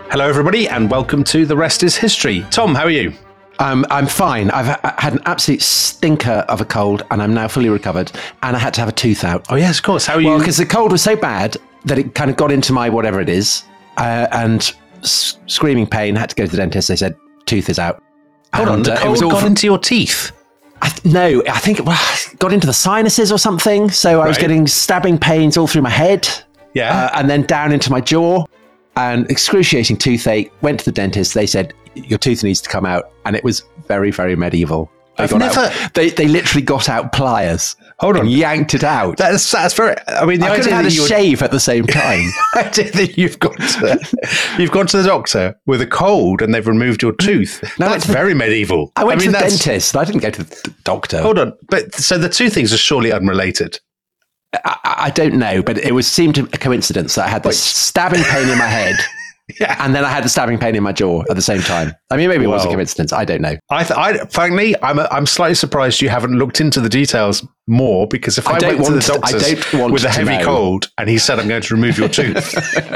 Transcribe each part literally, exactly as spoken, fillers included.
Hello, everybody, and welcome to The Rest is History. Tom, how are you? Um, I'm fine. I've ha- had an absolute stinker of a cold, and I'm now fully recovered. And I had to have a tooth out. Oh, yes, of course. How are Well, you? because the cold was so bad that it kind of got into my whatever it is, uh, and s- screaming pain. Had to go to the dentist. They said tooth is out. Hold and, on, the uh, it cold was all got fr- into your teeth? I th- no, I think it well, got into the sinuses or something. So I was Right. getting stabbing pains all through my head, Yeah. uh, and then down into my jaw, and excruciating toothache. Went to the dentist. They said your tooth needs to come out, and it was very, very medieval. They I've got never- out, they they literally got out pliers. Hold on. and yanked it out. That's, that's very... I mean, the I could idea have had a that you would- shave at the same time. the idea that you've gone to, you've gone to the doctor with a cold and they've removed your tooth. No, That's it's- very medieval. I went mean, to the that's- dentist. I didn't go to the doctor. Hold on. But so the two things are surely unrelated. I, I don't know, but it was seemed to a coincidence that I had this stabbing pain in my head, Yeah. and then I had the stabbing pain in my jaw at the same time. I mean, maybe it was a Wow. coincidence. I don't know. I, th- I frankly, I'm a, I'm slightly surprised you haven't looked into the details more, because if I, I don't went to the want to- I doctor's don't want with a to heavy know. cold and he said I'm going to remove your tooth,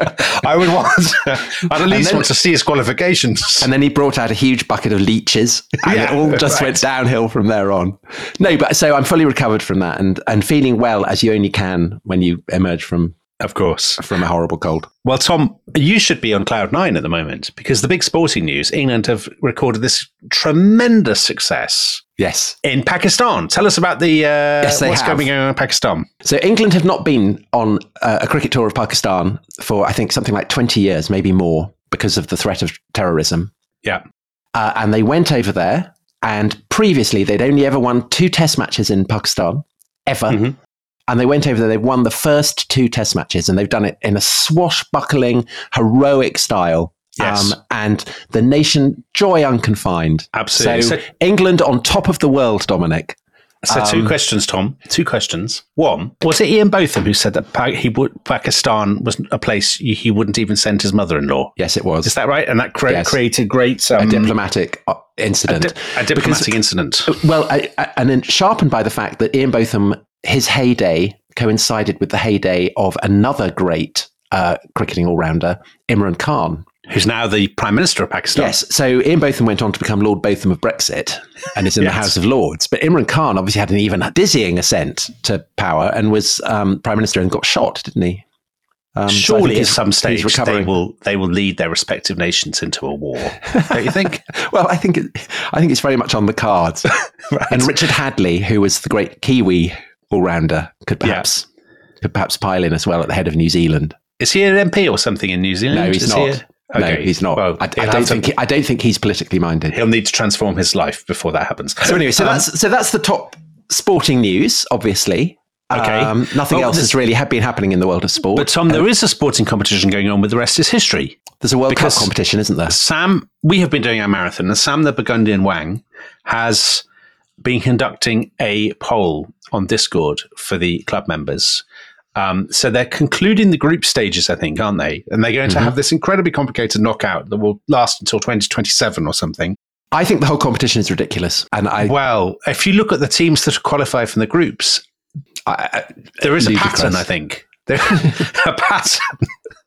I would want, I'd at least then- want to see his qualifications. And then he brought out a huge bucket of leeches, and Yeah, it all just right. went downhill from there on. No, but so I'm fully recovered from that, and and feeling well as you only can when you emerge from Of course. from a horrible cold. Well, Tom, you should be on cloud nine at the moment, because the big sporting news, England have recorded this tremendous success Yes. in Pakistan. Tell us about the uh, Yes, they what's have. going on in Pakistan. So England have not been on uh, a cricket tour of Pakistan for, I think, something like twenty years, maybe more, because of the threat of terrorism. Yeah. Uh, and they went over there, and previously they'd only ever won two test matches in Pakistan, ever. Mhm. And they went over there, they've won the first two test matches, and they've done it in a swashbuckling, heroic style. Yes. and the nation, joy unconfined. Absolutely. So, So- England on top of the world, Dominic. So two Um, questions, Tom. Two questions. One, was it Ian Botham who said that pa- he would, Pakistan was a place he he wouldn't even send his mother-in-law? Yes, it was. Is that right? And that cre- Yes. created great um, a diplomatic uh, a, incident. di- a diplomatic Because- incident. Well, I, I, and then sharpened by the fact that Ian Botham, his heyday coincided with the heyday of another great uh, cricketing all-rounder, Imran Khan. Who's now the Prime Minister of Pakistan? Yes, so Ian Botham went on to become Lord Botham of Brexit and is in Yes. the House of Lords. But Imran Khan obviously had an even dizzying ascent to power and was um, Prime Minister and got shot, didn't he? Um, so I Surely think at he's- some he's stage they recovering. will they will lead their respective nations into a war. Don't you think? Well, I think it, I think it's very much on the cards. Right. And Richard Hadley, who was the great Kiwi all-rounder, could perhaps could perhaps pile in as well at the head of New Zealand. Is he an M P or something in New Zealand? No, he's Is not. he a- No, Okay. he's not. Well, I, I he'll don't have to- think. He, I don't think he's politically minded. he'll need to transform his life before that happens. So anyway, so Um, that's so that's the top sporting news. Obviously, Okay. Um, nothing Well, else this- has really ha- been happening in the world of sport. But Tom, there is a sporting competition going on with The Rest is History. There's a World because- Cup competition, isn't there? Sam, we have been doing our marathon, and Sam the Burgundian Wang has been conducting a poll on Discord for the club members. Um, so they're concluding the group stages, I think, aren't they? And they're going to Mhm. have this incredibly complicated knockout that will last until twenty twenty-seven or something. I think the whole competition is ridiculous, and I, Well, if you look at the teams that qualify from the groups, I, I there is a ludicrous. pattern, I think. There, a pattern,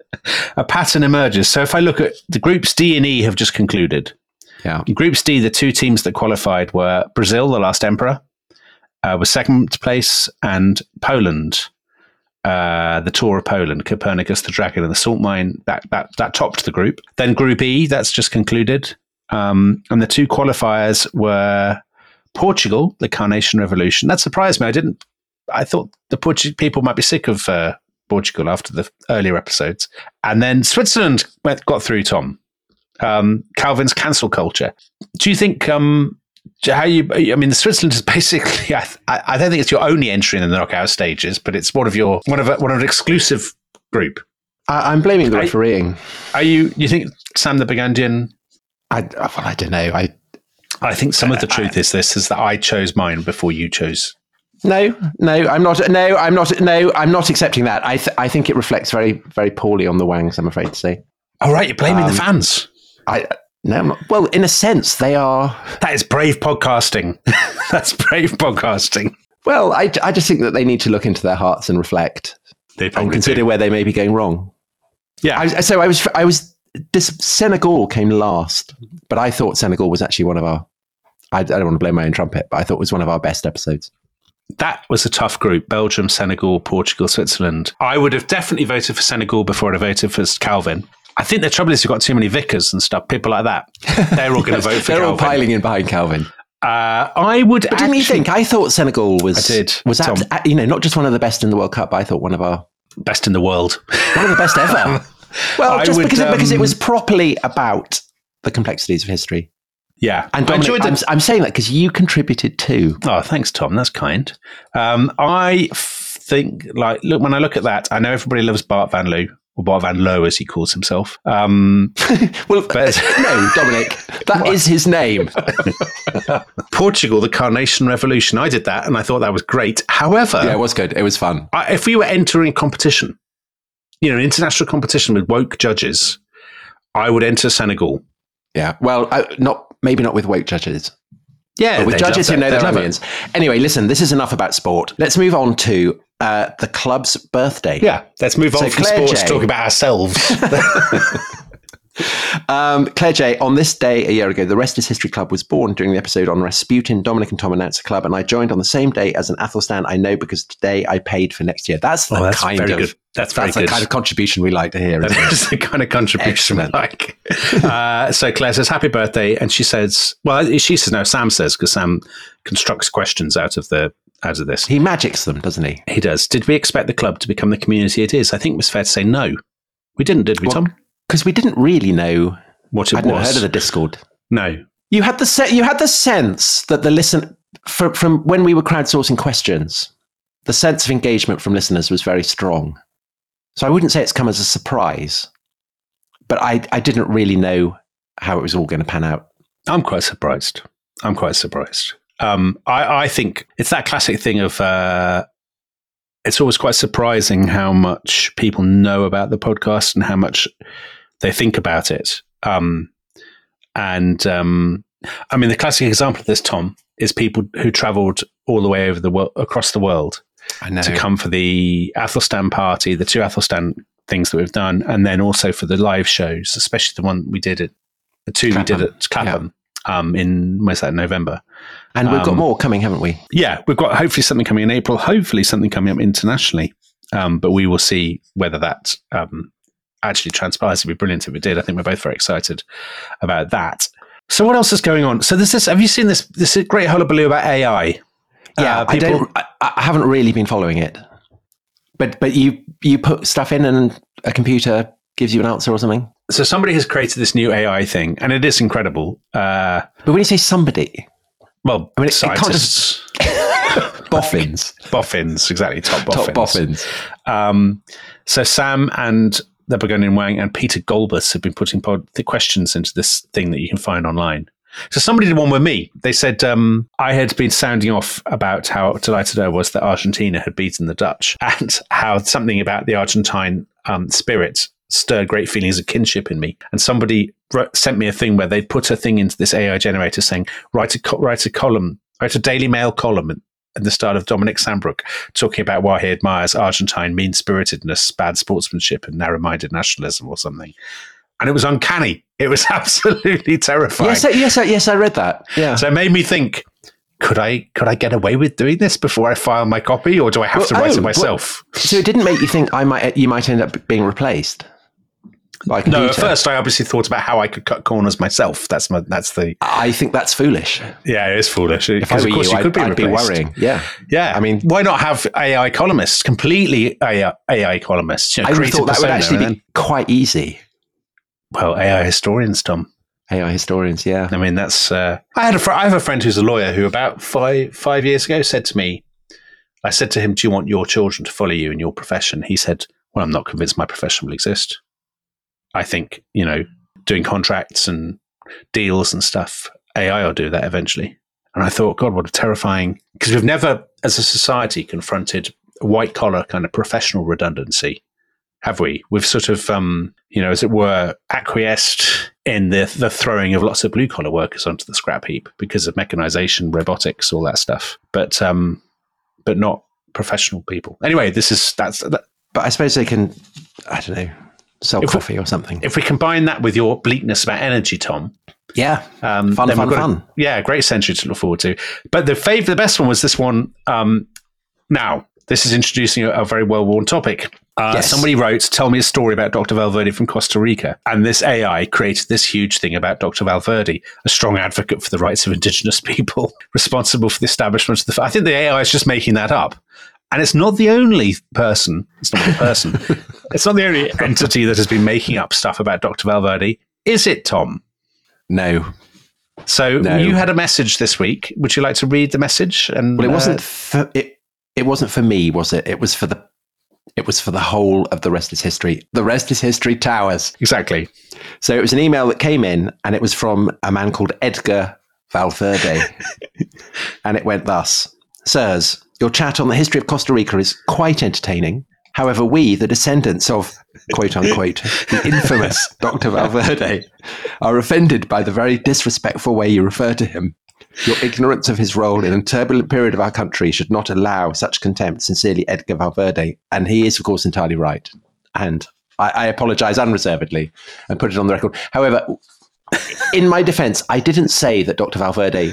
a pattern emerges. So if I look at the groups D and E have just concluded. yeah, In Groups D, the two teams that qualified were Brazil, the last emperor, uh, was second place, and Poland, uh, the Tour of Poland, Copernicus, the Dragon, and the Salt Mine. That that that topped the group. Then Group E, that's just concluded, um, and the two qualifiers were Portugal, the Carnation Revolution. That surprised me. I didn't. I thought the Portuguese people might be sick of uh, Portugal after the earlier episodes, and then Switzerland went, got through. Tom. Um, Calvin's cancel culture. Do you think um, how you? I mean, Switzerland is basically. I, I don't think it's your only entry in the knockout stages, but it's one of your one of a, one of an exclusive group. I, I'm blaming the I- refereeing. Are you? You think Sam the Burgundian? I, well, I don't know. I I think some of the truth is this: is that I chose mine before you chose. no, no, I'm not. No, I'm not. No, I'm not accepting that. I th- I think it reflects very, very poorly on the Wangs. I'm afraid to say. All right, you're blaming Um, the fans. I no. I'm not- Well, in a sense, they are. That is brave podcasting. That's brave podcasting. Well, I, I just think that they need to look into their hearts and reflect They and probably consider do. where they may be going wrong. Yeah. I, so I was I was this Senegal came last, but I thought Senegal was actually one of our, I, I don't want to blow my own trumpet, but I thought it was one of our best episodes. That was a tough group. Belgium, Senegal, Portugal, Switzerland. I would have definitely voted for Senegal before I voted for Calvin. I think the trouble is you've got too many vicars and stuff, people like that. They're all going to vote for They're Calvin. all piling in behind Calvin. Uh, I would But actually, didn't you think? I thought Senegal was, I did, was Tom. at, you know, not just one of the best in the World Cup, but I thought one of our, best in the world. one of the best ever. Well, I just would, because, it, because it um, was properly about the complexities of history. Yeah. And I Dominic, enjoyed I'm, the- I'm saying that because you contributed too. Oh, thanks, Tom. That's kind. Um, I f- think, like, look, when I look at that, I know everybody loves Bart Van Loo, or Bart Van Loo, as he calls himself. Um, Well, but- no, Dominic, that is his name. Portugal, the Carnation Revolution. I did that, and I thought that was great. However, Yeah, it was good. It was fun. I, if we were entering competition, you know, international competition with woke judges, I would enter Senegal. Yeah. Well, uh, not maybe not with woke judges. Yeah, But with they'd judges love who it. know They'd their love it. onions. Anyway, listen, this is enough about sport. Let's move on to uh, the club's birthday. Yeah, let's move on So from Claire sports J. to talk about ourselves. Um, Claire J, on this day a year ago, the Rest is History Club was born. During the episode on Rasputin, Dominic and Tom announced a club, and I joined on the same day as an Athelstan I know because today I paid for next year. That's the Oh, that's kind very of good. That's very that's the good. kind of contribution we like to hear. Isn't it? That is the kind of contribution I like. Uh, so Claire says, happy birthday. And she says, well, she says, no, Sam says, because Sam constructs questions out of the out of this. He magics them, doesn't he? He does. Did we expect the club to become the community it is? I think it was fair to say no. We didn't, did we, Well, Tom? Because we didn't really know. What it I'd never was. heard of the Discord. No. You had the se- you had the sense that the listen from, from when we were crowdsourcing questions, the sense of engagement from listeners was very strong. So I wouldn't say it's come as a surprise, but I I didn't really know how it was all going to pan out. I'm quite surprised. I'm quite surprised. Um, I, I think it's that classic thing of uh, it's always quite surprising how much people know about the podcast and how much they think about it. Um, and um, I mean, the classic example of this, Tom, is people who travelled all the way over the world, across the world, I know. to come for the Athelstan party, the two Athelstan things that we've done, and then also for the live shows, especially the one we did at the two Clapham. we did at Clapham um, in where's that November. And we've got um, more coming, haven't we? Yeah, we've got hopefully something coming in April, hopefully something coming up internationally, um, but we will see whether that um, actually transpires. It'd be brilliant if it did. I think we're both very excited about that. So what else is going on? So there's this. Have you seen this? This great hullabaloo about A I. Yeah, Uh, I don't. I, I haven't really been following it, but but you you put stuff in and a computer gives you an answer or something. So somebody has created this new A I thing, and it is incredible. Uh, But when you say somebody, well, I mean, it- it can't scientists, boffins, boffins, exactly, top boffins. top boffins. Um, so Sam and the Burgundian Wang and Peter Golbus have been putting pod- the questions into this thing that you can find online. So somebody did one with me. They said um, I had been sounding off about how delighted I was that Argentina had beaten the Dutch and how something about the Argentine um, spirit stirred great feelings of kinship in me. And somebody wrote, sent me a thing where they'd put a thing into this A I generator saying, write a, co- write a column, write a Daily Mail column at, at the start of Dominic Sandbrook talking about why he admires Argentine mean-spiritedness, bad sportsmanship and narrow-minded nationalism or something. And it was uncanny. It was absolutely terrifying. Yes, I- yes, I- yes. I read that. Yeah. So it made me think, could I could I get away with doing this before I file my copy, or do I have Well, to write oh, it myself? So it didn't make you think I might you might end up being replaced by a No, computer? at first I obviously thought about how I could cut corners myself. That's my that's the I think that's foolish. yeah, it is foolish. If I Because were of course you, you I'd, could be I'd be replaced. worrying. Yeah. Yeah, I mean- why not have A I columnists, completely A I, A I columnists? You know, I would have creative thought that would persona, actually and be quite easy. then- well, A I historians, Tom. A I historians, yeah. I mean, that's. Uh, I had a fr- I have a friend who's a lawyer who about five five years ago said to me, I said to him, "Do you want your children to follow you in your profession?" He said, "Well, I'm not convinced my profession will exist. I think you know, doing contracts and deals and stuff, A I will do that eventually." And I thought, God, what a terrifying! Because we've never, as a society, confronted white collar kind of professional redundancy, have we? We've sort of, um, you know, as it were, acquiesced in the the throwing of lots of blue collar workers onto the scrap heap because of mechanization, robotics, all that stuff. But um, but not professional people. Anyway, this is that's that, But I suppose they can, I don't know, sell if coffee we, or something. If we combine that with your bleakness about energy, Tom. Yeah. Um, fun, fun, fun. A, yeah, great century to look forward to. But the favorite, the best one was this one. Um, now, this is introducing a, a very well-worn topic. Uh, yes. Somebody wrote, tell me a story about Doctor Valverde from Costa Rica. And this A I created this huge thing about Doctor Valverde, a strong advocate for the rights of indigenous people, responsible for the establishment of the... I think the A I is just making that up. And it's not the only person, it's not the person, it's not the only entity that has been making up stuff about Doctor Valverde. Is it, Tom? No. So no. You had a message this week. Would you like to read the message? And well, it wasn't for it. It wasn't for me, was it? It was for the. It was for the whole of The Rest is History. The Rest is History Towers. Exactly. So it was an email that came in, and it was from a man called Edgar Valverde, and it went thus: Sirs, your chat on the history of Costa Rica is quite entertaining. However, we, the descendants of, quote unquote, the infamous Doctor Valverde, are offended by the very disrespectful way you refer to him. Your ignorance of his role in a turbulent period of our country should not allow such contempt. Sincerely, Edgar Valverde. And he is, of course, entirely right. And I, I apologize unreservedly and put it on the record. However, in my defense, I didn't say that Doctor Valverde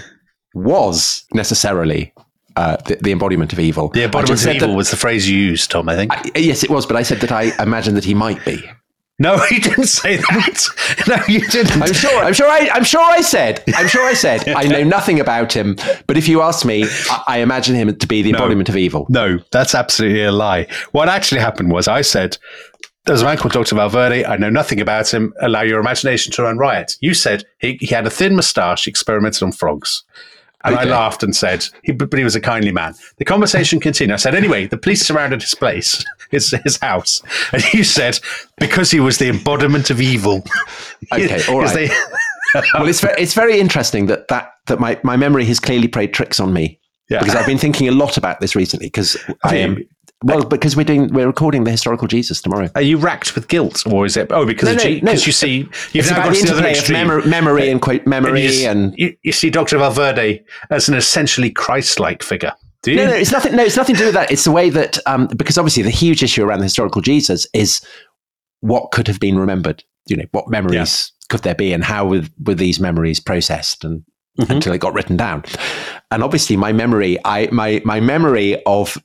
was necessarily Uh, the, the embodiment of evil. The embodiment of evil that, was the phrase you used, Tom, I think. I, yes, it was, but I said that I imagine that he might be. No, you didn't say that. No, you didn't. I'm sure. I'm sure. I, I'm sure. I said. I'm sure. I said. I know nothing about him, but if you ask me, I, I imagine him to be the embodiment no, of evil. No, that's absolutely a lie. What actually happened was, I said, "There's a man called Doctor Valverde. I know nothing about him. Allow your imagination to run riot." You said he, he had a thin moustache. He experimented on frogs. And okay. I laughed and said, he, but he was a kindly man. The conversation continued. I said, anyway, the police surrounded his place, his his house. And you said, because he was the embodiment of evil. Okay, all right. They, well, it's very, it's very interesting that, that, that my, my memory has clearly played tricks on me. Yeah. Because I've been thinking a lot about this recently, because I am... Well, because we're doing we're recording the historical Jesus tomorrow. Are you racked with guilt, or is it? Oh, because no, of no, G- no. you see, you've it's now about got the to the other interplay extreme. of memory, memory and quote memory, and, you, and you, you see Doctor Valverde as an essentially Christ-like figure. Do you? No, no, it's nothing. No, it's nothing to do with that. It's the way that um, because obviously the huge issue around the historical Jesus is what could have been remembered. You know, what memories yeah. could there be, and how were, were these memories processed and mm-hmm. until they got written down. And obviously, my memory, I my my memory of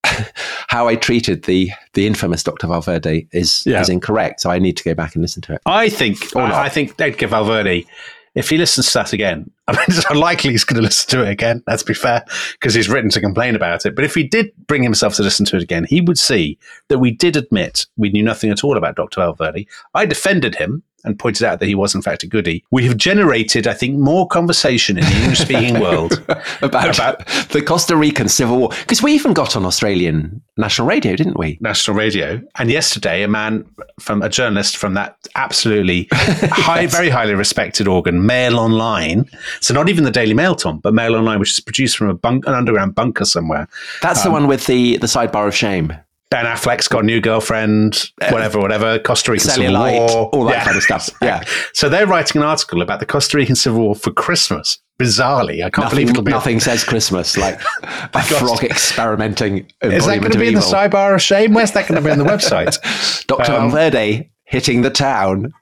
how I treated the the infamous Doctor Valverde is yeah. is incorrect. So I need to go back and listen to it. I think I, I think Edgar Valverde, if he listens to that again, I mean, it's unlikely he's going to listen to it again. Let's be fair, because he's written to complain about it. But if he did bring himself to listen to it again, he would see that we did admit we knew nothing at all about Doctor Valverde. I defended him and pointed out that he was in fact a goodie. We have generated, I think, more conversation in the English-speaking world about, about the Costa Rican Civil War. Because we even got on Australian national radio, didn't we? National radio. And yesterday, a man from a journalist from that absolutely high, yes. very highly respected organ, Mail Online. So not even the Daily Mail, Tom, but Mail Online, which is produced from a bunk, an underground bunker somewhere. That's um, the one with the, the sidebar of shame. Ben Affleck's got a new girlfriend, whatever, whatever, Costa Rican Civil War. All that yeah. kind of stuff. Yeah. So they're writing an article about the Costa Rican Civil War for Christmas. Bizarrely. I can't nothing, believe it'll be... Nothing says Christmas, like a frog experimenting. Is that going to be in the sidebar of shame? Where's that going to be on the website? Doctor Um, Valverde hitting the town.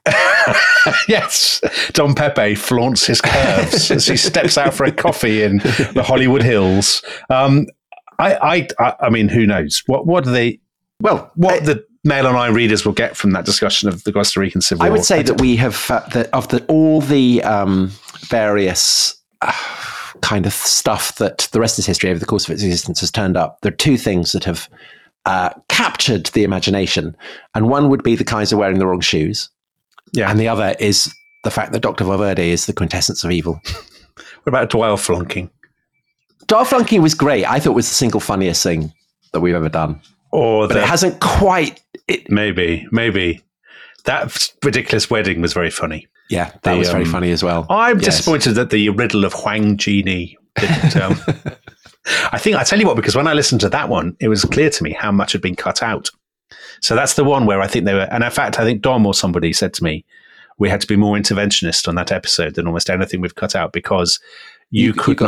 Yes. Don Pepe flaunts his curves as he steps out for a coffee in the Hollywood Hills. Um, I, I, I mean, who knows? What, what do they? Well, what I, the Mail Online readers will get from that discussion of the Costa Rican Civil War? I would say that we have uh, that of the all the um, various uh, kind of stuff that the rest is history over the course of its existence has turned up. There are two things that have uh, captured the imagination, and one would be the Kaiser wearing the wrong shoes, yeah, and the other is the fact that Doctor Valverde is the quintessence of evil. What about Dwell flunking? Dwell flunking was great. I thought it was the single funniest thing that we've ever done. Or but the, it hasn't quite. It, maybe, maybe that ridiculous wedding was very funny. Yeah, that the, was very um, funny as well. I'm yes. disappointed that the riddle of Huang Genie didn't. Um, I think I tell you what, because when I listened to that one, it was clear to me how much had been cut out. So that's the one where I think they were, and in fact, I think Dom or somebody said to me, we had to be more interventionist on that episode than almost anything we've cut out because you, you could you got, not.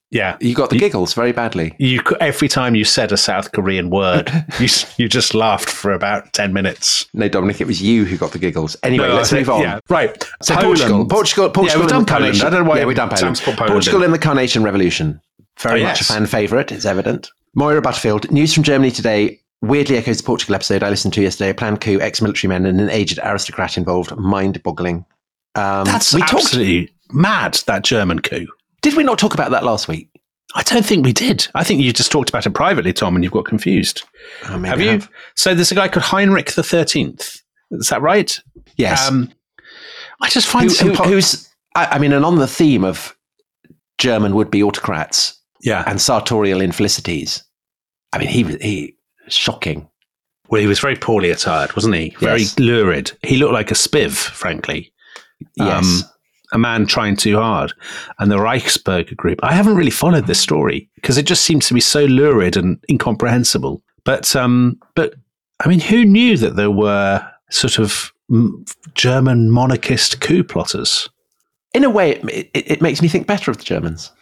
Yeah. You got the You- giggles very badly. You c- every time you said a South Korean word, you s- you just laughed for about ten minutes. No, Dominic, it was you who got the giggles. Anyway, No, let's I move think- on. Yeah, right. So Poland. Portugal, Portugal, Portugal, Yeah, we've in done the Poland. Carnation. I don't know why Yeah, we've done Poland. Sam's put Poland Portugal in. in the Carnation Revolution. Very Oh, much yes. a fan favourite, it's evident. Moira Butterfield, news from Germany today weirdly echoes the Portugal episode I listened to yesterday. A planned coup, ex-military men and an aged aristocrat involved. Mind-boggling. Um, That's we talked. absolutely mad, that German coup. Did we not talk about that last week? I don't think we did. I think you just talked about it privately, Tom, and you've got confused. Oh, maybe Have I you? So there's a guy called Heinrich the thirteenth. Is that right? Yes. Um, I just find Who, some who, po- who's? I, I mean, and on the theme of German would-be autocrats yeah. and sartorial infelicities, I mean, he was he shocking. Well, he was very poorly attired, wasn't he? Very Yes. lurid. He looked like a spiv, frankly. Yes. Um, a man trying too hard. And the Reichsbürger group. I haven't really followed this story because it just seems to be so lurid and incomprehensible. But, um, but I mean, who knew that there were sort of m- German monarchist coup plotters? In a way, it, it, it makes me think better of the Germans.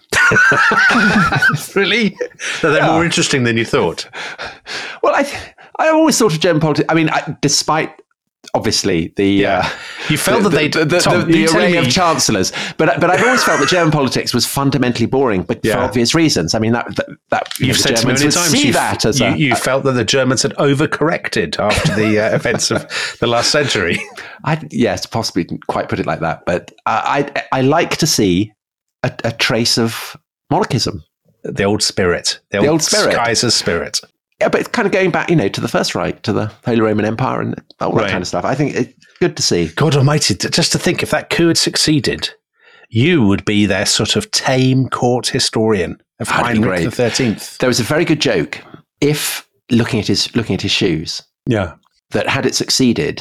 Really? That they're Yeah. more interesting than you thought. Well, I th- I always thought of German politics. I mean, I, despite obviously the Yeah. uh, You felt the, that they the, the, Tom, the, the you tell array me- of chancellors, but but I've always felt that German politics was fundamentally boring, but for Yeah. obvious reasons. I mean, that that, that you know, You've the said to me Germans many would times see you, that as you, a, you felt that the Germans had overcorrected after the uh, events of the last century. I yes, possibly didn't quite put it like that, but I I, I like to see a, a trace of monarchism. The old spirit. The, The old, old spirit. Kaiser spirit. Yeah, but it's kind of going back, you know, to the First Reich, to the Holy Roman Empire, and all that Right. kind of stuff. I think it's good to see. God almighty, t- just to think if that coup had succeeded, you would be their sort of tame court historian of That'd be Heinrich great. the thirteenth. There was a very good joke. If looking at his looking at his shoes, Yeah. that had it succeeded,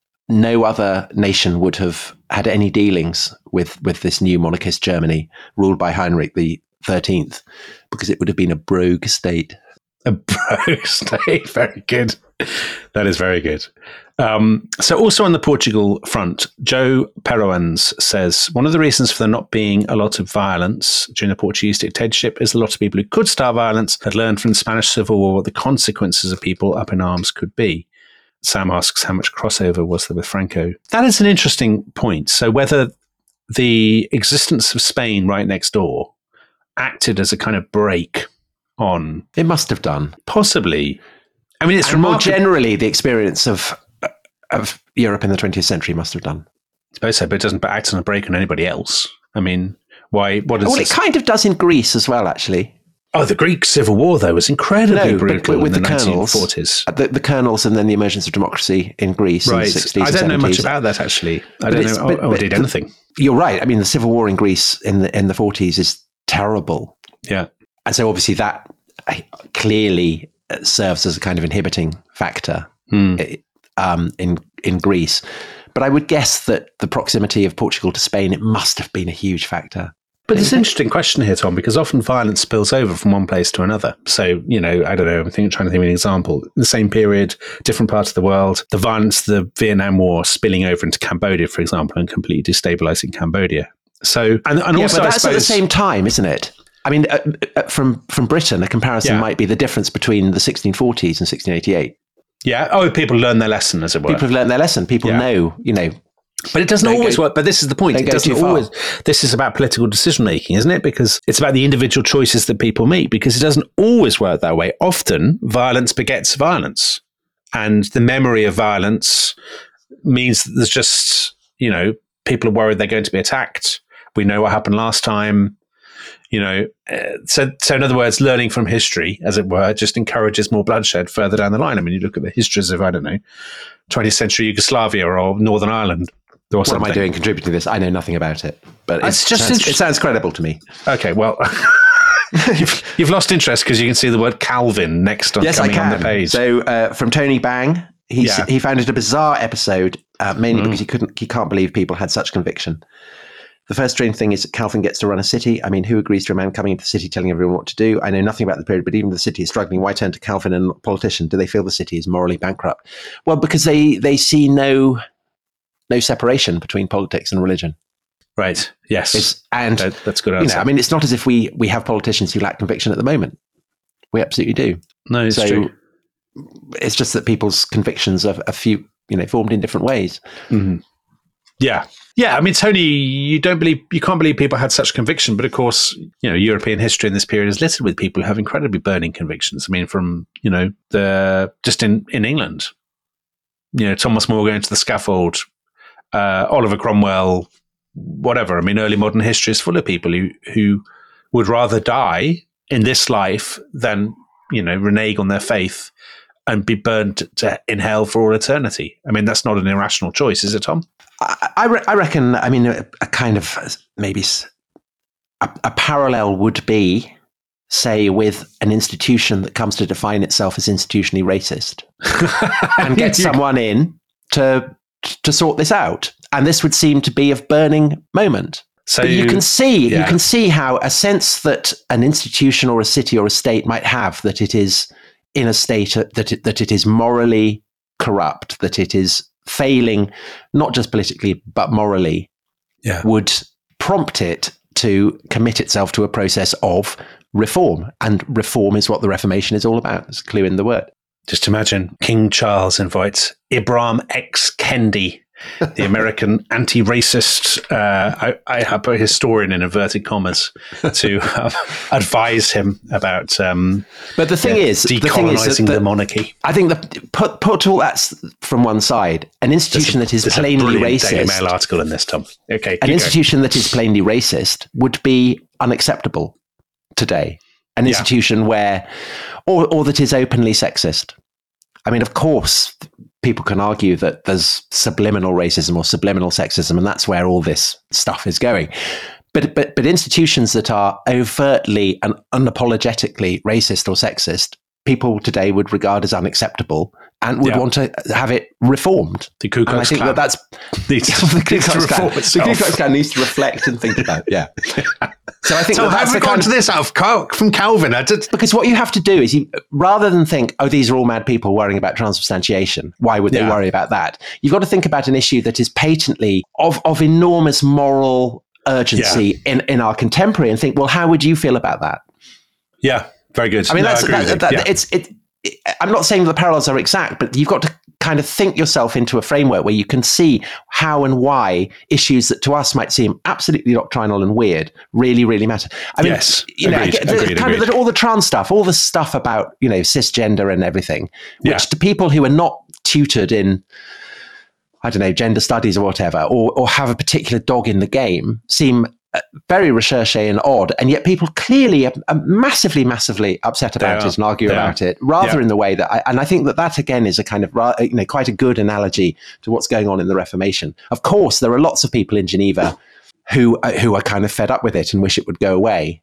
no other nation would have had any dealings with with this new monarchist Germany ruled by Heinrich the thirteenth, because it would have been a brogue state. A bro state. Very good. That is very good. Um, so also on the Portugal front, Joe Peroans says, one of the reasons for there not being a lot of violence during the Portuguese dictatorship is a lot of people who could start violence had learned from the Spanish Civil War what the consequences of people up in arms could be. Sam asks, how much crossover was there with Franco? That is an interesting point. So whether the existence of Spain right next door acted as a kind of break on It must have done. possibly. I mean, it's And more remarkable. generally, the experience of of Europe in the twentieth century must have done. I suppose so, but it doesn't act on a break on anybody else. I mean, why? What is Well, it this? kind of does in Greece as well, actually. Oh, the Greek Civil War, though, was incredibly No, but brutal with in the the, colonels. nineteen forties. The, the colonels and then the emergence of democracy in Greece in Right. the sixties I and don't know much seventies. about that, actually. I But don't it's- know but- or, or but did the- anything. You're right. I mean, the civil war in Greece in the in the forties is terrible. Yeah. And so obviously that uh, clearly uh, serves as a kind of inhibiting factor Hmm. um, in in Greece. But I would guess that the proximity of Portugal to Spain, it must have been a huge factor. But it's an interesting question here, Tom, because often violence spills over from one place to another. So, you know, I don't know, I'm thinking, trying to think of an example. In the same period, different parts of the world, the violence, the Vietnam War spilling over into Cambodia, for example, and completely destabilizing Cambodia. So, and, and Yeah, also, but I that's at the suppose, same time, isn't it? I mean, uh, uh, from from Britain, a comparison Yeah. might be the difference between the sixteen forties and sixteen eighty-eight. yeah, oh, people learn their lesson, as it were. People have learned their lesson. People Yeah. know, you know, But it doesn't Don't always go- work. But this is the point. don't It go doesn't too far. always. This is about political decision making, isn't it? Because it's about the individual choices that people make. Because it doesn't always work that way. Often, violence begets violence, and the memory of violence means that there's just, you know, people are worried they're going to be attacked. We know what happened last time. You know, uh, so so in other words, learning from history, as it were, just encourages more bloodshed further down the line. I mean, you look at the histories of, I don't know, twentieth century Yugoslavia or Northern Ireland. Or what something. am I doing contributing to this? I know nothing about it, but It's it's just just interest- it sounds credible to me. Okay, well, you've, you've lost interest because you can see the word Calvin next on, Yes, I coming on can. the page. So uh, from Tony Bang, he Yeah. he found it a bizarre episode, uh, mainly Mm. because he couldn't he can't believe people had such conviction. The first strange thing is that Calvin gets to run a city. I mean, who agrees to a man coming into the city telling everyone what to do? I know nothing about the period, but even if the city is struggling, why turn to Calvin and not a politician? Do they feel the city is morally bankrupt? Well, because they they see no no separation between politics and religion. Right. Yes. It's, and that, that's a good you answer. know, I mean, it's not as if we we have politicians who lack conviction at the moment. We absolutely do. No, it's so true. It's just that people's convictions are a few, you know, formed in different ways. Mm-hmm. Yeah. Yeah. I mean, Tony, you don't believe, you can't believe people had such conviction, but of course, you know, European history in this period is littered with people who have incredibly burning convictions. I mean, from, you know, the, just in, in England, you know, Thomas More going to the scaffold, uh, Oliver Cromwell, whatever. I mean, early modern history is full of people who, who would rather die in this life than, you know, renege on their faith and be burned to, in hell for all eternity. I mean, that's not an irrational choice, is it, Tom? I, I, re- I reckon, I mean, a, a kind of maybe a, a parallel would be, say, with an institution that comes to define itself as institutionally racist and get someone in to to sort this out. And this would seem to be of burning moment. So but you can see, yeah. you can see how a sense that an institution or a city or a state might have that it is in a state that it, that it is morally corrupt, that it is failing, not just politically, but morally, yeah. would prompt it to commit itself to a process of reform. And reform is what the Reformation is all about. There's a clue in the word. Just imagine King Charles invites Ibram X. Kendi, the American anti-racist, uh, I, I put historian in inverted commas, to uh, advise him about. Um, but the thing yeah, is, decolonizing the, thing is that, the monarchy. I think that put put all that from one side. An institution a, that is plainly racist. Daily Mail article in this, Tom. Okay, an institution going. that is plainly racist would be unacceptable today. An yeah. institution where, or or that is openly sexist. I mean, of course, people can argue that there's subliminal racism or subliminal sexism, and that's where all this stuff is going. But but but institutions that are overtly and unapologetically racist or sexist, people today would regard as unacceptable and would yeah. want to have it reformed. The Ku Klux and I think Klan. that that's needs to, the Ku Klux Klan. The Ku Klux Klan needs to reflect and think about. Yeah. So I think so that that's have we the gone kind to of, this out of, from Calvin? I did, because what you have to do is, you, rather than think, oh, these are all mad people worrying about transubstantiation, why would they yeah. worry about that? You've got to think about an issue that is patently of, of enormous moral urgency yeah. in, in our contemporary, and think, well, how would you feel about that? Yeah, very good. I mean, no, that's, I agree that, with that, you. that, Yeah. it's it, it. I'm not saying the parallels are exact, but you've got to kind of think yourself into a framework where you can see how and why issues that to us might seem absolutely doctrinal and weird really, really matter. I mean, yes, you know, agreed, the, agreed, kind agreed. of the, all the trans stuff, all the stuff about, you know, cisgender and everything, which Yeah. to people who are not tutored in, I don't know, gender studies or whatever, or or have a particular dog in the game, seem very recherche and odd, and yet people clearly are, are massively, massively upset about it and argue they about are. it, rather yeah. in the way that, I, and I think that that again is a kind of, you know, quite a good analogy to what's going on in the Reformation. Of course, there are lots of people in Geneva who who are kind of fed up with it and wish it would go away.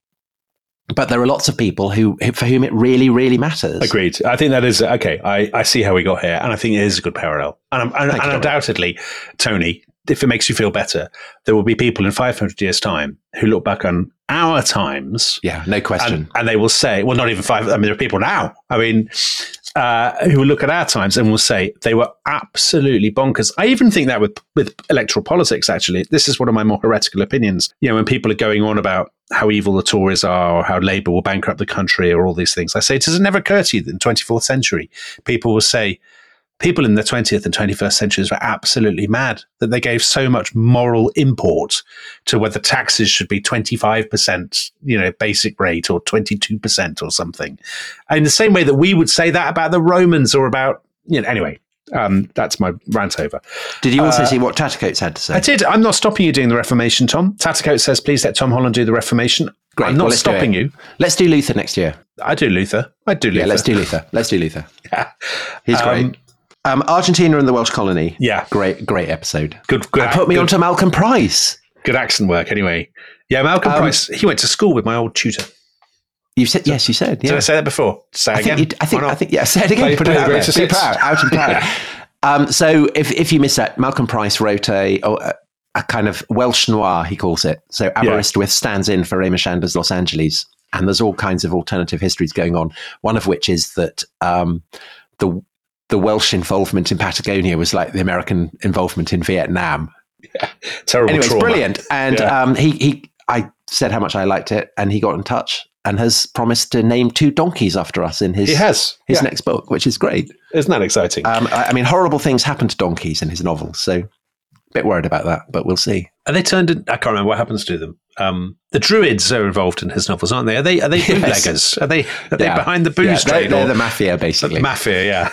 But there are lots of people who, for whom it really, really matters. Agreed. I think that is, okay, I, I see how we got here, and I think it is a good parallel. And, and, and you, undoubtedly, Tony, if it makes you feel better, there will be people in five hundred years' time who look back on our times. Yeah, no question. And, and they will say, well, not even five, I mean, there are people now, I mean, uh, who will look at our times and will say they were absolutely bonkers. I even think that with, with electoral politics, actually. This is one of my more heretical opinions. You know, when people are going on about how evil the Tories are, or how Labour will bankrupt the country, or all these things, I say, does it never occur to you that in the twenty-fourth century, people will say, people in the twentieth and twenty-first centuries were absolutely mad that they gave so much moral import to whether taxes should be twenty-five percent, you know, basic rate, or twenty-two percent or something. In the same way that we would say that about the Romans, or about, you know, anyway, um, that's my rant over. Did you also uh, see what Tattercoats had to say? I did. I'm not stopping you doing the Reformation, Tom. Tattercoats says, please let Tom Holland do the Reformation. Great. I'm not well, let's stopping you. Let's do Luther next year. I do Luther. I do Luther. Yeah, let's do Luther. Let's do Luther. Yeah. He's Um, great. Um, Argentina and the Welsh colony. Yeah. Great, great episode. Good. good And put me good, onto Malcolm Price. Good accent work, anyway. Yeah, Malcolm Um, Price, he went to school with my old tutor. You said, yes, you said. Yeah. Did I say that before? Say it I again. think, you, I think, Why not? I think, yeah, say it again. Play- Put play it the out there. greatest Be hits. proud, out and proud. um, so if, if you missed that, Malcolm Price wrote a, a, a kind of Welsh noir, he calls it. So Aberystwyth stands in for Raymond Chandler's Los Angeles. And there's all kinds of alternative histories going on. One of which is that um, the the Welsh involvement in Patagonia was like the American involvement in Vietnam. Yeah. Terrible Anyway, it's trauma. brilliant. And Yeah. um, he, he, I said how much I liked it, and he got in touch and has promised to name two donkeys after us in his He has. his Yeah. next book, which is great. Isn't that exciting? Um, I, I mean, horrible things happen to donkeys in his novels, so a bit worried about that, but we'll see. Are they turned in? I can't remember what happens to them. Um, the Druids are involved in his novels, aren't they? Are they are they Yes. bootleggers? Are they are they Yeah. behind the booze Yeah, they're, trade? they're or- the mafia, basically. Mafia, yeah.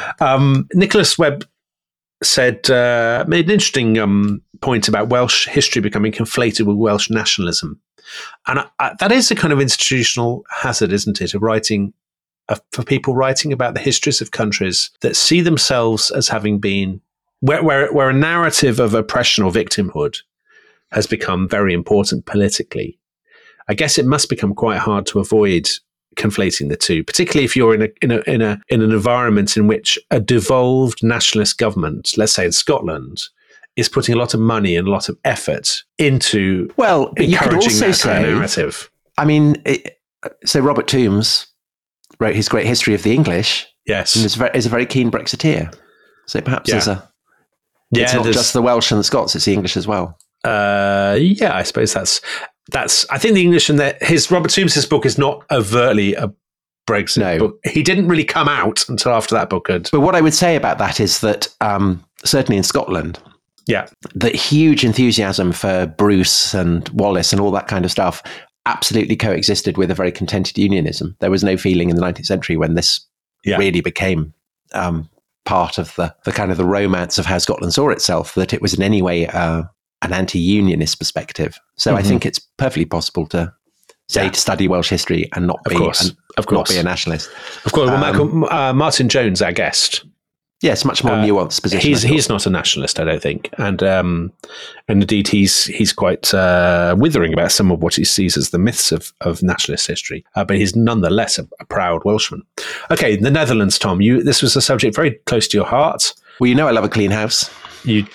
Um, Nicholas Webb said, uh, made an interesting um, point about Welsh history becoming conflated with Welsh nationalism. And I, I, that is a kind of institutional hazard, isn't it, of writing, uh, for people writing about the histories of countries that see themselves as having been, where, where, where a narrative of oppression or victimhood has become very important politically. I guess it must become quite hard to avoid conflating the two, particularly if you're in a in a in a in an environment in which a devolved nationalist government, let's say in Scotland, is putting a lot of money and a lot of effort into Well, but you could encouraging also that kind say, of narrative. I mean, it, so Robert Toombs wrote his great history of the English, Yes, and is, very, is a very keen Brexiteer. So perhaps Yeah. there's a, yeah, it's not there's- just the Welsh and the Scots; it's the English as well. Uh, yeah, I suppose that's that's. I think the English and the, his Robert Tombs's book is not overtly a Brexit No. book. He didn't really come out until after that book had. But what I would say about that is that um, certainly in Scotland, Yeah, that huge enthusiasm for Bruce and Wallace and all that kind of stuff absolutely coexisted with a very contented unionism. There was no feeling in the nineteenth century when this Yeah. really became um, part of the, the kind of the romance of how Scotland saw itself, that it was in any way uh, an anti-unionist perspective. So Mhm. I think it's perfectly possible to say Yeah. to study Welsh history and not of be course, and of not course, be a nationalist. of course. Well, Um, Michael, uh, Martin Jones, our guest, Yes, much more Uh, nuanced position. he's I thought. he's not a nationalist, I don't think, and um, and indeed he's he's quite uh, withering about some of what he sees as the myths of, of nationalist history, uh, but he's nonetheless a, a proud Welshman. Okay, the Netherlands, Tom. You this was a subject very close to your heart. Well, you know I love a clean house. You.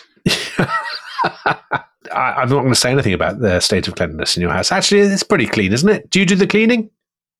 I, I'm not going to say anything about the state of cleanliness in your house. Actually, it's pretty clean, isn't it? Do you do the cleaning?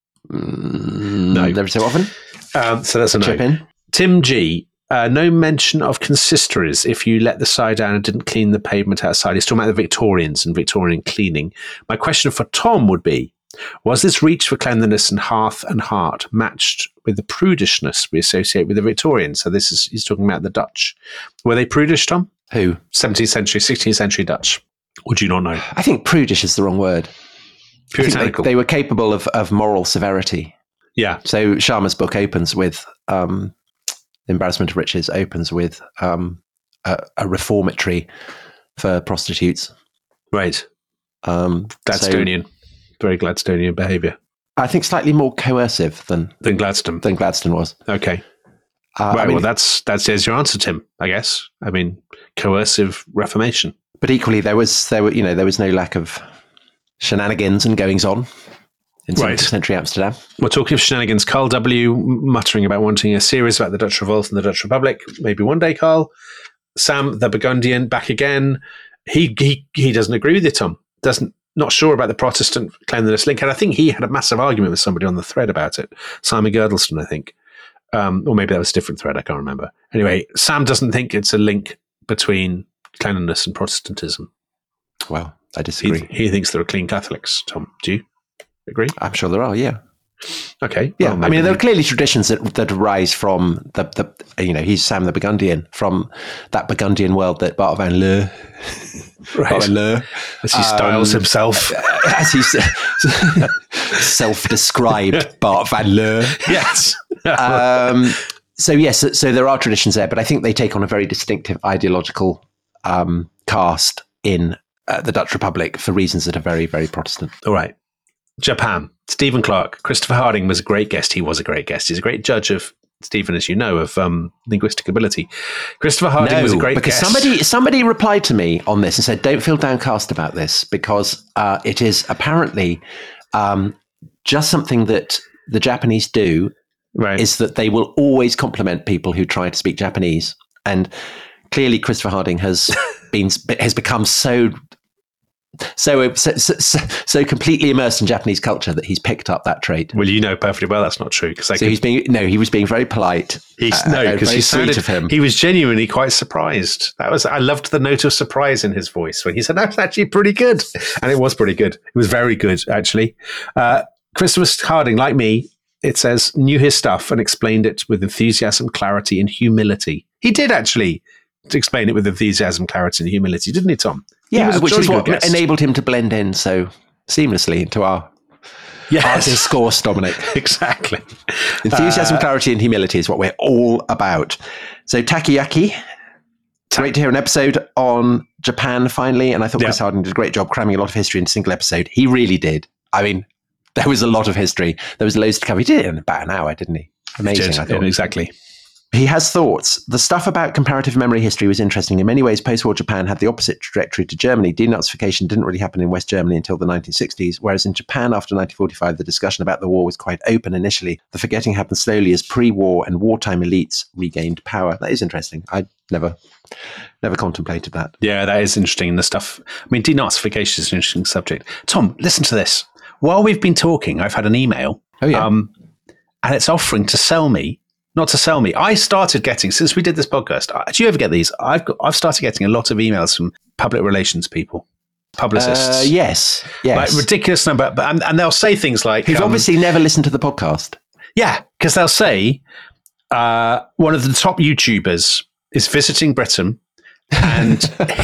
Mm, No. Every so often. Um, so that's a no. Chip in. Tim G. Uh, no mention of consistories if you let the side down and didn't clean the pavement outside. He's talking about the Victorians and Victorian cleaning. My question for Tom would be, was this reach for cleanliness and hearth and heart matched with the prudishness we associate with the Victorians? So this is, he's talking about the Dutch. Were they prudish, Tom? Who? seventeenth century, sixteenth century Dutch? Would you not know? I think prudish is the wrong word. I think Puritanical. They, they were capable of, of moral severity. yeah. So Sharma's book opens with um, The Embarrassment of Riches, opens with um, a, a reformatory for prostitutes. Right. Um, so Gladstonian. Very Gladstonian behaviour. I think slightly more coercive than Than Gladstone. than Gladstone was. Okay. Uh, right. I mean, well, that's that's there's your answer, Tim. I guess. I mean, coercive reformation. but equally, there was there were you know there was no lack of shenanigans and goings on in Right. seventeenth century Amsterdam. We're talking of shenanigans. Carl W. muttering about wanting a series about the Dutch Revolt and the Dutch Republic. Maybe one day, Carl. Sam the Burgundian back again. He he he doesn't agree with it, Tom. Doesn't not sure about the Protestant cleanliness link, and I think he had a massive argument with somebody on the thread about it. Simon Girdleston, I think, um, or maybe that was a different thread. I can't remember. Anyway, Sam doesn't think it's a link between cleanliness and Protestantism. Well, I He, disagree. he thinks there are clean Catholics. Tom, do you agree? I'm sure there are. Yeah. Okay. Yeah, well, I maybe mean, there he- are clearly traditions that that arise from the, the you know, he's Sam the Burgundian, from that Burgundian world that Bart van Leur, right. Bart van Leur as he styles Um, himself. as he's self-described Bart van Leur. Yes. Um, so yes, so, so there are traditions there, but I think they take on a very distinctive ideological um, cast in uh, the Dutch Republic for reasons that are very, very Protestant. All right. Japan. Stephen Clark. Christopher Harding was a great guest. He was a great guest. He's a great judge of, Stephen, as you know, of um, linguistic ability. Christopher Harding was a great because guest. somebody somebody replied to me on this and said, "Don't feel downcast about this because uh, it is apparently um, just something that the Japanese do right. is that they will always compliment people who try to speak Japanese, and clearly Christopher Harding has been has become so So, so, so, so completely immersed in Japanese culture that he's picked up that trait. Well, you know perfectly well that's not true. Because so he's being no, he was being very polite. He's uh, no, because he sweet sounded, of him. He was genuinely quite surprised. That was I loved the note of surprise in his voice when he said, "That's actually pretty good," and it was pretty good. It was very good, actually. Uh, Christopher Harding, like me, it says knew his stuff and explained it with enthusiasm, clarity, and humility. He did actually explain it with enthusiasm, clarity, and humility, didn't he, Tom? Yeah, which is what guest. enabled him to blend in so seamlessly into our, yes. our discourse, Dominic. Exactly. Enthusiasm, uh, clarity, and humility is what we're all about. So Takoyaki, ta- great to hear an episode on Japan finally, and I thought yeah. Chris Harding did a great job cramming a lot of history into a single episode. He really did. I mean, there was a lot of history. There was loads to cover. He did it in about an hour, didn't he? Amazing, he did, I thought. Exactly. He has thoughts. The stuff about comparative memory history was interesting. In many ways, post-war Japan had the opposite trajectory to Germany. Denazification didn't really happen in West Germany until the nineteen sixties, whereas in Japan after nineteen forty-five, the discussion about the war was quite open initially. The forgetting happened slowly as pre-war and wartime elites regained power. That is interesting. I never never contemplated that. Yeah, that is interesting. The stuff, I mean, denazification is an interesting subject. Tom, listen to this. While we've been talking, I've had an email. Oh, yeah. Um, and it's offering to sell me Not to sell me. I started getting, since we did this podcast, do you ever get these? I've got, I've started getting a lot of emails from public relations people, publicists. Uh, yes, yes. Like ridiculous number. But, and, and they'll say things like... Who've um, obviously never listened to the podcast. Yeah, because they'll say uh, one of the top YouTubers is visiting Britain and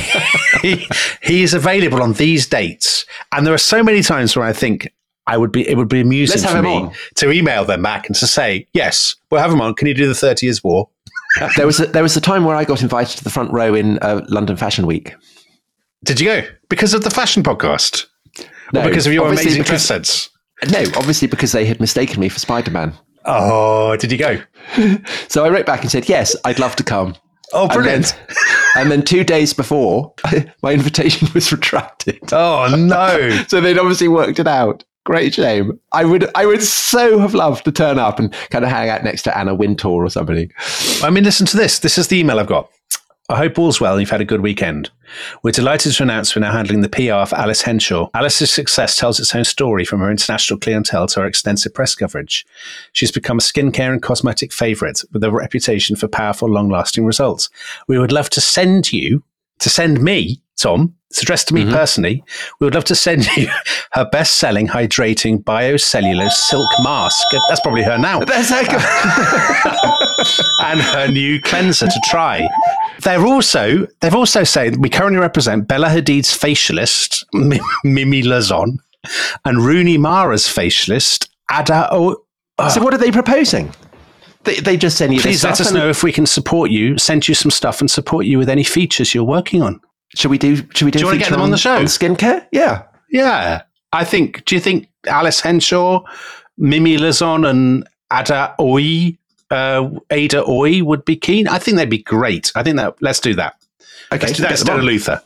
he, he is available on these dates. And there are so many times where I think... I would be. It would be amusing for me on. to email them back and to say, "Yes, we'll have him on. Can you do the Thirty Years' War?" there was a, there was a time where I got invited to the front row in uh, London Fashion Week. Did you go because of the fashion podcast? No, or because of your amazing because, dress sense? No, obviously because they had mistaken me for Spider-Man. Oh, did you go? So I wrote back and said, "Yes, I'd love to come." Oh, brilliant! And then, and then two days before, my invitation was retracted. Oh no! So they'd obviously worked it out. Great shame. I would I would so have loved to turn up and kind of hang out next to Anna Wintour or somebody. I mean, listen to this. This is the email I've got. I hope all's well and you've had a good weekend. We're delighted to announce we're now handling the P R for Alice Henshaw. Alice's success tells its own story from her international clientele to her extensive press coverage. She's become a skincare and cosmetic favourite with a reputation for powerful, long-lasting results. We would love to send you, to send me, Tom, it's addressed to me mm-hmm. personally. We would love to send you her best-selling hydrating biocellulose silk mask. That's probably her now. That's and her new cleanser to try. They're also they've also said we currently represent Bella Hadid's facialist Mimi Lazon and Rooney Mara's facialist Ada. O- oh. So what are they proposing? They, they just send you. Please let us know if we can support you, send you some stuff, and support you with any features you're working on. Should we do? Should we do? Do you want to get them on, on the show? On skincare? Yeah, yeah. I think. Do you think Alice Henshaw, Mimi Lazon, and Ada Oi, uh, Ada Oi would be keen? I think they'd be great. I think that. Let's do that. Okay, let's do that instead of Luther.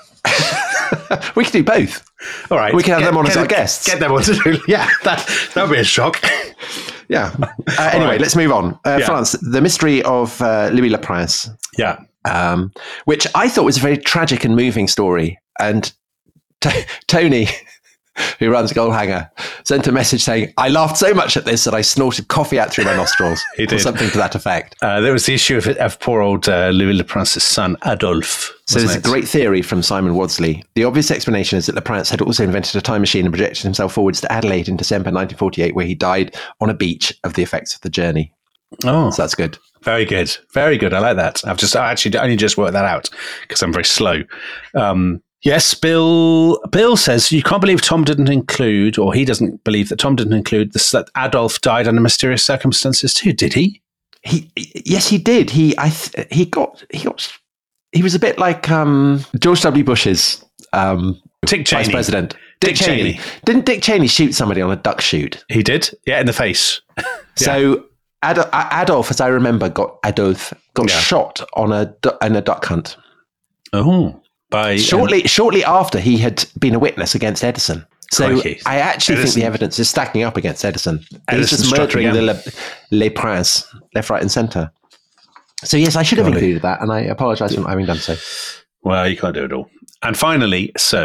We can do both. All right, we can have get, them on get, as our guests. Get them on to do. Yeah, that that would be a shock. Yeah. Uh, anyway, right. Let's move on. Uh, yeah. France, the mystery of uh, Louis Le Prince. Yeah. Um, which I thought was a very tragic and moving story. And t- Tony, who runs Goalhanger, sent a message saying, I laughed so much at this that I snorted coffee out through my nostrils. He did. Or something to that effect. Uh, there was the issue of, of poor old uh, Louis Le Prince's son, Adolphe. So there's it? a great theory from Simon Wadsley. The obvious explanation is that Le Prince had also invented a time machine and projected himself forwards to Adelaide in December nineteen forty-eight, where he died on a beach of the effects of the journey. Oh, so that's good. Very good. Very good. I like that. I've just I actually only just worked that out because I'm very slow. Um, yes, Bill. Bill says you can't believe Tom didn't include, or he doesn't believe that Tom didn't include this, that Adolf died under mysterious circumstances too. Did he? He yes, he did. He I th- he got he got he was a bit like um, George W. Bush's um, Dick Cheney. vice president. Dick, Dick Cheney. Cheney. Didn't Dick Cheney shoot somebody on a duck shoot? He did. Yeah, in the face. So. Ad- Adolf, as I remember, got Adolf got yeah. shot on a in a duck hunt. Oh, by shortly um, shortly after he had been a witness against Edison. So crikey. I actually Edison. think the evidence is stacking up against Edison. Edison He's just murdering the Le, Le Prince left, right, and centre. So yes, I should have Golly. included that, and I apologise for not having done so. Well, you can't do it all. And finally, Serbia.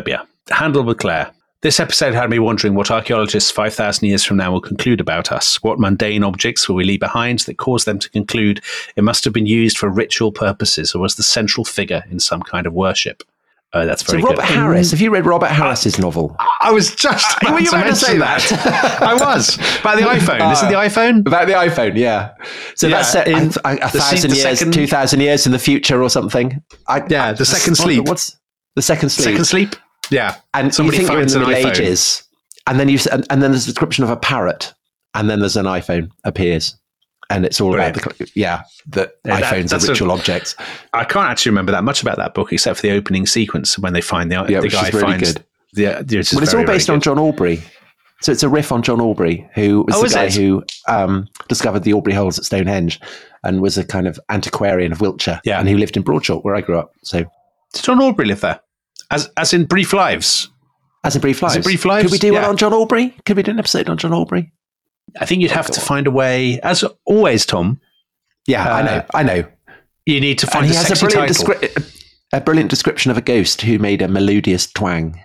Handle with Claire. This episode had me wondering what archaeologists five thousand years from now will conclude about us. What mundane objects will we leave behind that cause them to conclude it must have been used for ritual purposes or was the central figure in some kind of worship? Oh, that's very so Robert good. Harris, have you read Robert Harris's uh, novel? I was just about were you to about to say that. that? I was. About the iPhone. Uh, Is it the iPhone? About the iPhone, yeah. So yeah, that's set in a, a thousand se- years, second, two thousand years in the future or something. I, yeah, the I, second sleep. What's the second sleep? Second sleep? Yeah. And somebody you think you're in the Middle Ages, and then, you, and, and then there's a description of a parrot, and then there's an iPhone appears. And it's all Brilliant. about the yeah, the yeah, iPhones that, are ritual a, objects. I can't actually remember that much about that book, except for the opening sequence when they find the yeah, the guy really finds. Good. Yeah, well, it's all based on John Aubrey, so it's a riff on John Aubrey, who was oh, the guy it? who um, discovered the Aubrey holes at Stonehenge, and was a kind of antiquarian of Wiltshire, yeah. and who lived in Broadchalk, where I grew up. So, did John Aubrey live there? As as in Brief Lives? As in Brief Lives? As in Brief Lives? Could we do yeah. one on John Aubrey? Could we do an episode on John Aubrey? I think you'd have to find a way, as always, Tom. Yeah, uh, I know. I know. You need to find and he a has sexy a brilliant, title. Descri- a brilliant description of a ghost who made a melodious twang.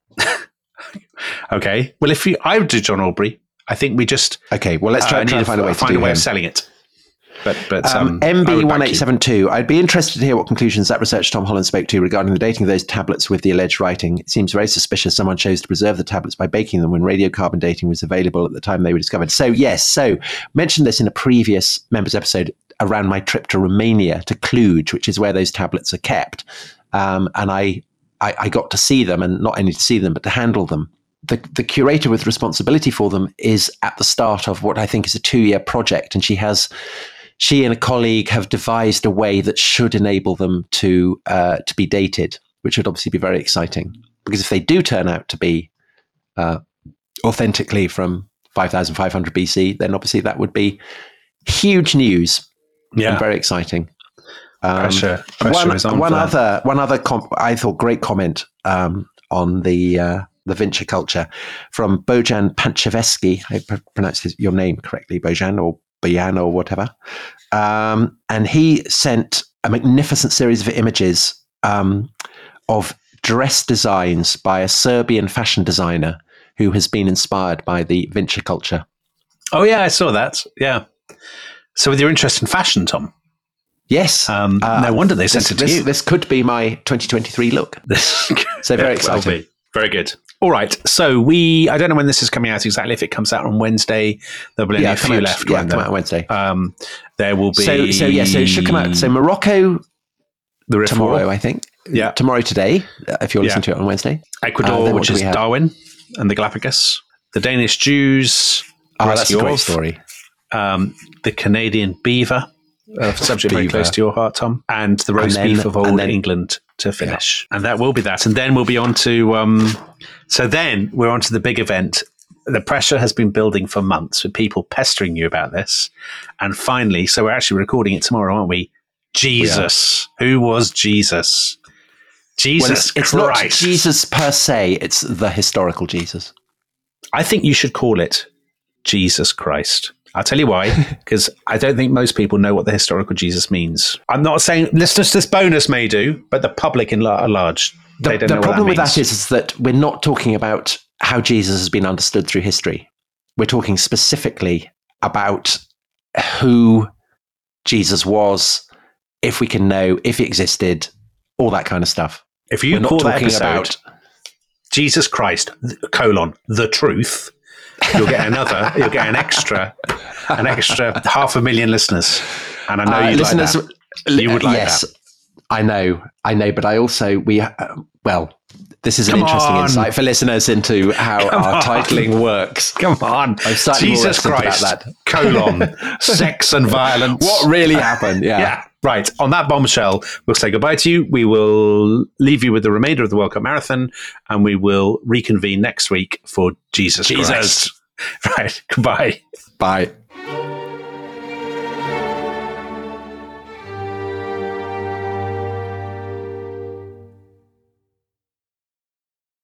Okay. Well, if you, I would do John Aubrey, I think we just okay. Well, let's try, uh, try to find a way to find do a way him. of selling it. But but um, um, M B one eight seven two. I'd be interested to hear what conclusions that researcher Tom Holland spoke to regarding the dating of those tablets with the alleged writing. It seems very suspicious someone chose to preserve the tablets by baking them when radiocarbon dating was available at the time they were discovered. So yes, so mentioned this in a previous members episode around my trip to Romania, to Cluj, which is where those tablets are kept, um, and I, I I got to see them, and not only to see them but to handle them. The, the curator with responsibility for them is at the start of what I think is a two-year project, and she has. She and a colleague have devised a way that should enable them to uh, to be dated, which would obviously be very exciting. Because if they do turn out to be uh, authentically from five thousand five hundred B C, then obviously that would be huge news. Yeah, and very exciting. Um, pressure, pressure one is on one for other that. one other comp- I thought great comment um, on the uh, the Vinci culture from Bojan Panchevsky. I pr- pronounced his, your name correctly, Bojan, or Bojan or whatever. Um, and he sent a magnificent series of images um, of dress designs by a Serbian fashion designer who has been inspired by the Vinci culture. Oh, yeah, I saw that. Yeah. So with your interest in fashion, Tom. Yes. Um, uh, no wonder they sent this, it to this, you. This could be my twenty twenty-three look. So very exciting. Well, very good. All right. So we, I don't know when this is coming out exactly. If it comes out on Wednesday, there'll be only yeah, a few out, left. Yeah, come out on Wednesday. Um, there will be. So, so yeah, so it should come out. So Morocco the tomorrow, I think. Yeah. Tomorrow today, if you're listening yeah. to it on Wednesday. Ecuador, uh, which is Darwin and the Galapagos. The Danish Jews. Oh, that's a great story. Um, the Canadian beaver. Uh, subject beaver. Very close to your heart, Tom. And the roast then, beef of old then, England to finish. Yeah. And that will be that. And then we'll be on to, um, so then we're on to the big event. The pressure has been building for months with people pestering you about this. And finally, so we're actually recording it tomorrow, aren't we? Jesus. We Who was Jesus? Jesus well, it's, it's Christ. Not Jesus per se, it's the historical Jesus. I think you should call it Jesus Christ. I'll tell you why, because I don't think most people know what the historical Jesus means. I'm not saying listeners to this bonus may do, but the public in la- large, the, they don't the know problem what that with that is, is that we're not talking about how Jesus has been understood through history. We're talking specifically about who Jesus was, if we can know, if he existed, all that kind of stuff. If you we're call not that episode about Jesus Christ, colon, the truth, you'll get another, you'll get an extra, an extra half a million listeners. And I know uh, you'd listeners, like that. You would like yes, that. I know, I know, but I also, we, uh, well, this is an Come interesting on. insight for listeners into how Come our on. titling works. Come on. Jesus Christ, about that. colon, sex and violence. What really happened? Yeah. Yeah. Right. On that bombshell, we'll say goodbye to you. We will leave you with the remainder of the World Cup Marathon, and we will reconvene next week for Jesus, Jesus. Christ. Right. Goodbye. Bye.